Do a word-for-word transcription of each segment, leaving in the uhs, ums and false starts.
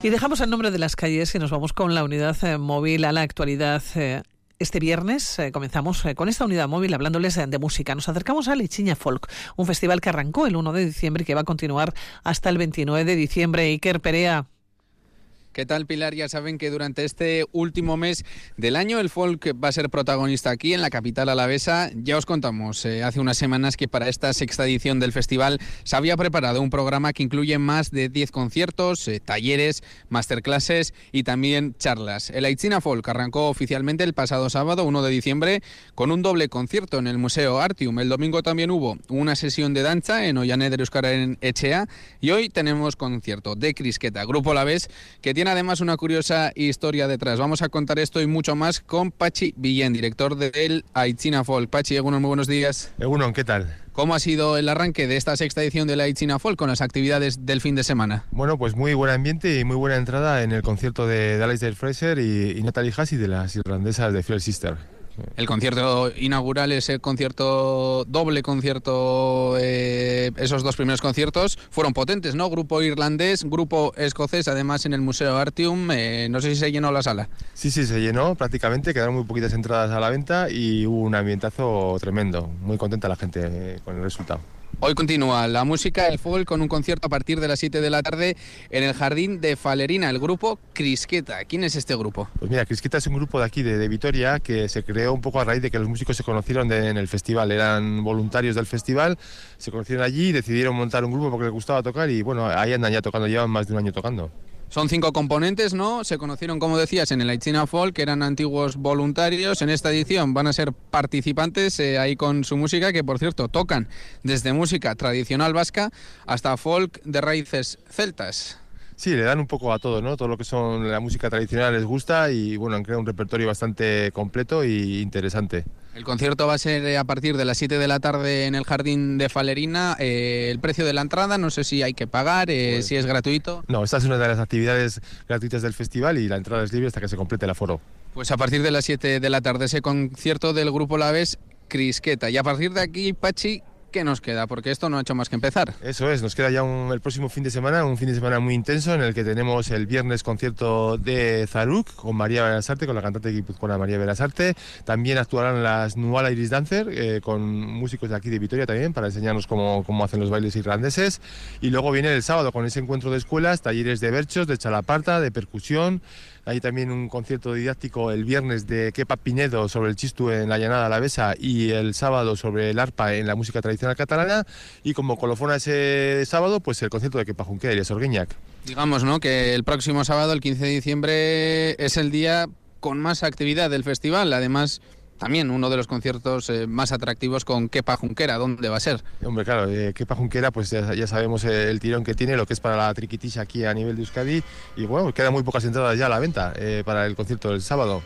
Y dejamos el nombre de las calles y nos vamos con la unidad eh, móvil a la actualidad. Eh, este viernes eh, comenzamos eh, con esta unidad móvil hablándoles de, de música. Nos acercamos a Lechiña Folk, un festival que arrancó el uno de diciembre y que va a continuar hasta el veintinueve de diciembre. Iker Perea. ¿Qué tal, Pilar? Ya saben que durante este último mes del año el folk va a ser protagonista aquí en la capital alavesa. Ya os contamos eh, hace unas semanas que para esta sexta edición del festival se había preparado un programa que incluye más de diez conciertos, eh, talleres, masterclasses y también charlas. El Lechiña Folk arrancó oficialmente el pasado sábado, uno de diciembre, con un doble concierto en el Museo Artium. El domingo también hubo una sesión de danza en Ollané de Euskara Etxea y hoy tenemos concierto de Crisqueta, grupo alavés que tiene Tiene además una curiosa historia detrás. Vamos a contar esto y mucho más con Patxi Villén, director del Lechiña Folk. Patxi, Egunon, muy buenos días. Egunon, ¿qué tal? ¿Cómo ha sido el arranque de esta sexta edición de la Lechiña Folk con las actividades del fin de semana? Bueno, pues muy buen ambiente y muy buena entrada en el concierto de Aleister Fraser y, y Natalie Hassi de las irlandesas de Fear Sister. El concierto inaugural, ese concierto, doble concierto, eh, esos dos primeros conciertos fueron potentes, ¿no? Grupo irlandés, grupo escocés, además en el Museo Artium, eh, no sé si se llenó la sala. Sí, sí, se llenó prácticamente, quedaron muy poquitas entradas a la venta y hubo un ambientazo tremendo, muy contenta la gente eh, con el resultado. Hoy continúa la música, el folk, con un concierto a partir de las siete de la tarde en el Jardín de Falerina, el grupo Crisqueta. ¿Quién es este grupo? Pues mira, Crisqueta es un grupo de aquí, de, de Vitoria, que se creó un poco a raíz de que los músicos se conocieron de, en el festival. Eran voluntarios del festival, se conocieron allí y decidieron montar un grupo porque les gustaba tocar y bueno, ahí andan ya tocando, llevan más de un año tocando. Son cinco componentes, ¿no? Se conocieron, como decías, en el Lechiña Folk, que eran antiguos voluntarios. En esta edición van a ser participantes eh, ahí con su música, que por cierto tocan desde música tradicional vasca hasta folk de raíces celtas. Sí, le dan un poco a todo, ¿no? Todo lo que son la música tradicional les gusta y bueno, han creado un repertorio bastante completo e interesante. El concierto va a ser a partir de las siete de la tarde en el Jardín de Falerina. Eh, el precio de la entrada, no sé si hay que pagar, eh, pues, si es gratuito. No, esta es una de las actividades gratuitas del festival y la entrada es libre hasta que se complete el aforo. Pues a partir de las siete de la tarde ese concierto del grupo alavés Crisqueta. Y a partir de aquí, Patxi, ¿qué nos queda? Porque esto no ha hecho más que empezar. Eso es, nos queda ya un, el próximo fin de semana, un fin de semana muy intenso en el que tenemos el viernes concierto de Zaruk con María Berasarte, con la cantante guipuzcoana María Berasarte. También actuarán las Nuala Iris Dancer eh, con músicos de aquí de Vitoria también para enseñarnos cómo, cómo hacen los bailes irlandeses. Y luego viene el sábado con ese encuentro de escuelas, talleres de berchos, de chalaparta, de percusión. Hay también un concierto didáctico el viernes de Kepa Pinedo sobre el chistu en la llanada alavesa y el sábado sobre el arpa en la música tradicional catalana y como colofona ese sábado pues el concierto de Kepa Junquera y de Sorguiñac. Digamos, ¿no?, que el próximo sábado, el quince de diciembre, es el día con más actividad del festival, además también uno de los conciertos eh, más atractivos con Kepa Junquera. ¿Dónde va a ser? Hombre, claro, eh, Kepa Junquera, pues ya, ya sabemos eh, el tirón que tiene, lo que es para la triquitisha aquí a nivel de Euskadi. Y bueno, quedan muy pocas entradas ya a la venta eh, para el concierto del sábado.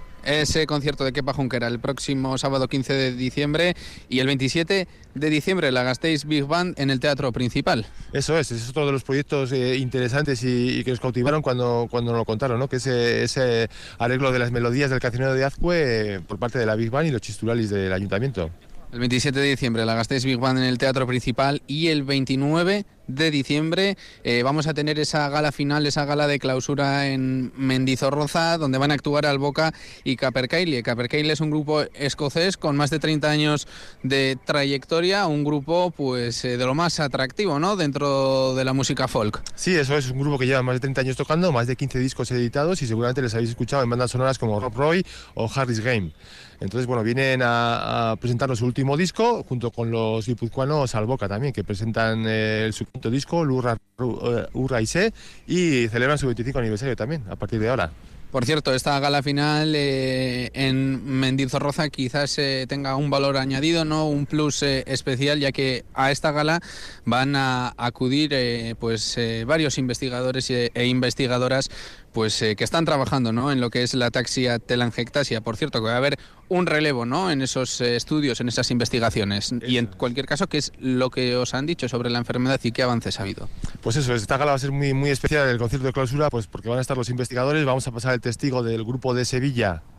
Ese concierto de Kepa Junquera el próximo sábado quince de diciembre y el veintisiete de diciembre la Gasteiz Big Band en el Teatro Principal. Eso es, es otro de los proyectos eh, interesantes y, y que nos cautivaron cuando, cuando nos lo contaron, ¿no? Que es ese arreglo de las melodías del cancionero de Azcue eh, por parte de la Big Band y los chisturalis del ayuntamiento. El veintisiete de diciembre la Gasteiz Big Band en el Teatro Principal y el veintinueve de diciembre eh, vamos a tener esa gala final, esa gala de clausura en Mendizorroza, donde van a actuar Alboca y Capercaillie. Capercaillie es un grupo escocés con más de treinta años de trayectoria, un grupo pues eh, de lo más atractivo, ¿no?, dentro de la música folk. Sí, eso es un grupo que lleva más de treinta años tocando, más de quince discos editados y seguramente les habéis escuchado en bandas sonoras como Rob Roy o Harry's Game. Entonces, bueno, vienen a, a presentarnos su último disco junto con los guipuzcoanos Alboca también, que presentan eh, su quinto disco, Lurra Urra Ise, y celebran su veinticinco aniversario también, a partir de ahora. Por cierto, esta gala final eh, en Mendizorroza quizás eh, tenga un valor añadido, no un plus eh, especial, ya que a esta gala van a acudir eh, pues eh, varios investigadores e, e investigadoras pues eh, que están trabajando, ¿no?, en lo que es la ataxia telangiectasia. Por cierto, que va a haber un relevo, ¿no?, en esos eh, estudios, en esas investigaciones. Y en cualquier caso, ¿qué es lo que os han dicho sobre la enfermedad y qué avances ha habido? Pues eso, esta gala va a ser muy, muy especial, el concierto de clausura, pues porque van a estar los investigadores. Vamos a pasar el testigo del grupo de Sevilla,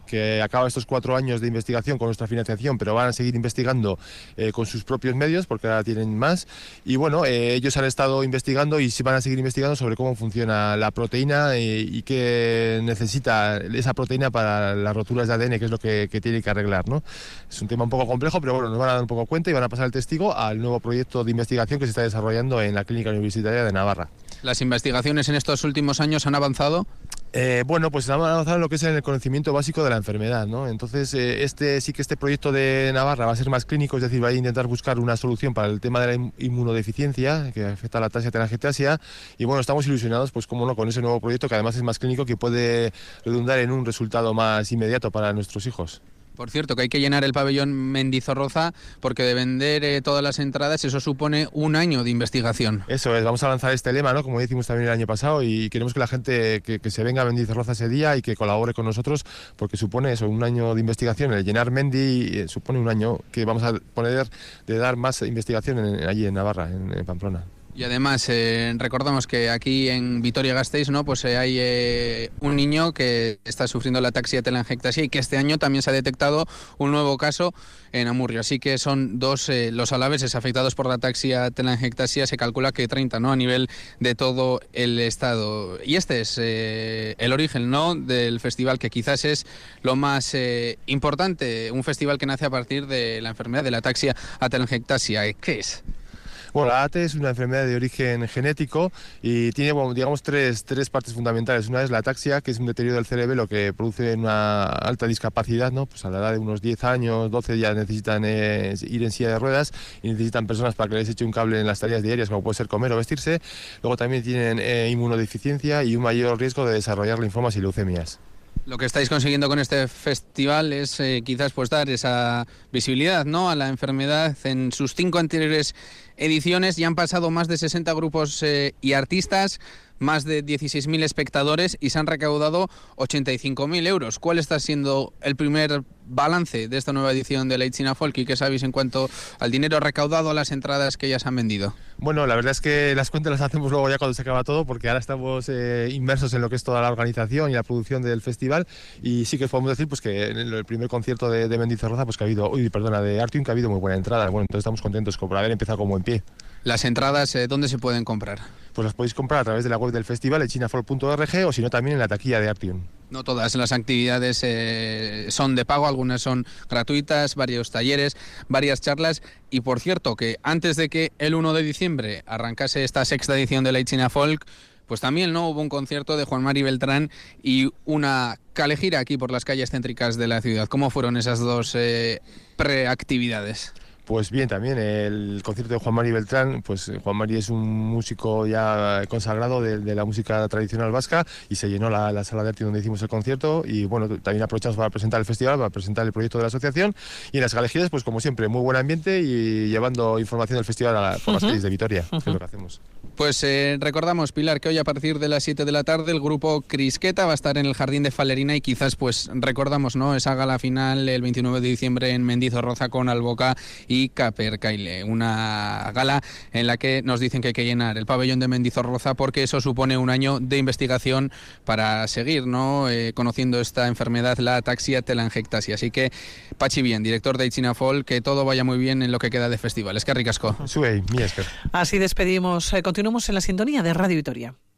que acaba estos cuatro años de investigación con nuestra financiación, pero van a seguir investigando eh, con sus propios medios, porque ahora tienen más. Y bueno, eh, ellos han estado investigando y van a seguir investigando sobre cómo funciona la proteína eh, y qué necesita esa proteína para las roturas de A D N, que es lo que, que tiene que arreglar, ¿no? Es un tema un poco complejo, pero bueno, nos van a dar un poco cuenta y van a pasar el testigo al nuevo proyecto de investigación que se está desarrollando en la Clínica Universitaria de Navarra. ¿Las investigaciones en estos últimos años han avanzado? Eh, bueno, pues han avanzado en lo que es el conocimiento básico de la enfermedad, ¿no? Entonces, eh, este sí que este proyecto de Navarra va a ser más clínico, es decir, va a intentar buscar una solución para el tema de la inmunodeficiencia que afecta a la ataxia telangiectasia, y bueno, estamos ilusionados, pues como no, con ese nuevo proyecto que además es más clínico, que puede redundar en un resultado más inmediato para nuestros hijos. Por cierto, que hay que llenar el pabellón Mendizorroza, porque de vender eh, todas las entradas eso supone un año de investigación. Eso es, vamos a lanzar este lema, ¿no? Como decimos también el año pasado, y queremos que la gente que, que se venga a Mendizorroza ese día y que colabore con nosotros, porque supone eso, un año de investigación. El llenar Mendi eh, supone un año que vamos a poner de dar más investigación en, allí en Navarra, en, en Pamplona. Y además eh, recordamos que aquí en Vitoria-Gasteiz, ¿no? Pues eh, hay eh, un niño que está sufriendo la ataxia telangiectasia y que este año también se ha detectado un nuevo caso en Amurrio. Así que son dos eh, los alaveses afectados por la ataxia telangiectasia, se calcula que treinta, ¿no? A nivel de todo el estado. Y este es eh, el origen, ¿no? Del festival, que quizás es lo más eh, importante, un festival que nace a partir de la enfermedad de la ataxia telangiectasia. ¿Qué es? Bueno, la A T es una enfermedad de origen genético y tiene, bueno, digamos, tres, tres partes fundamentales. Una es la ataxia, que es un deterioro del cerebelo que produce una alta discapacidad, ¿no? Pues a la edad de unos diez años, doce ya necesitan eh, ir en silla de ruedas y necesitan personas para que les eche un cable en las tareas diarias, como puede ser comer o vestirse. Luego también tienen eh, inmunodeficiencia y un mayor riesgo de desarrollar linfomas y leucemias. Lo que estáis consiguiendo con este festival es eh, quizás pues dar esa visibilidad, ¿no?, a la enfermedad. En sus cinco anteriores ediciones ya han pasado más de sesenta grupos eh, y artistas, más de dieciséis mil espectadores y se han recaudado ochenta y cinco mil euros. ¿Cuál está siendo el primer balance de esta nueva edición de la Itxina Folk y qué sabéis en cuanto al dinero recaudado, a las entradas que ya se han vendido? Bueno, la verdad es que las cuentas las hacemos luego ya cuando se acaba todo, porque ahora estamos eh, inmersos en lo que es toda la organización y la producción del festival, y sí que podemos decir pues que en el primer concierto de, de Mendizorroza pues que ha habido, uy, perdona, de Artium, que ha habido muy buena entrada. Bueno, entonces estamos contentos por haber empezado como en pie. Las entradas, eh, ¿dónde se pueden comprar? Pues las podéis comprar a través de la web del festival, itxina folk punto org, o si no también en la taquilla de Artium. No todas las actividades eh, son de pago, algunas son gratuitas, varios talleres, varias charlas. Y por cierto, que antes de que el uno de diciembre arrancase esta sexta edición de la Itxina Folk, pues también no hubo un concierto de Juan Mari Beltrán y una calejira aquí por las calles céntricas de la ciudad. ¿Cómo fueron esas dos eh, preactividades? Pues bien, también el concierto de Juan Mari Beltrán, pues Juan Mari es un músico ya consagrado de, de la música tradicional vasca y se llenó la, la sala de arte donde hicimos el concierto, y bueno, también aprovechamos para presentar el festival, para presentar el proyecto de la asociación, y en las galerías, pues como siempre, muy buen ambiente y llevando información del festival a la, por las uh-huh. calles de Vitoria, uh-huh. que es lo que hacemos. Pues eh, recordamos, Pilar, que hoy a partir de las siete de la tarde el grupo Crisqueta va a estar en el Jardín de Falerina, y quizás pues recordamos, ¿no?, esa gala final el veintinueve de diciembre en Mendizorroza con Alboca y Capercaille, una gala en la que nos dicen que hay que llenar el pabellón de Mendizorroza porque eso supone un año de investigación para seguir, ¿no?, eh, conociendo esta enfermedad, la ataxia telangiectasia. Así que Pachi Bien, director de Itxina Folk, que todo vaya muy bien en lo que queda de festival. Es que ricasco. Sube, mi esker. Así despedimos. Eh, continuamos en la sintonía de Radio Vitoria.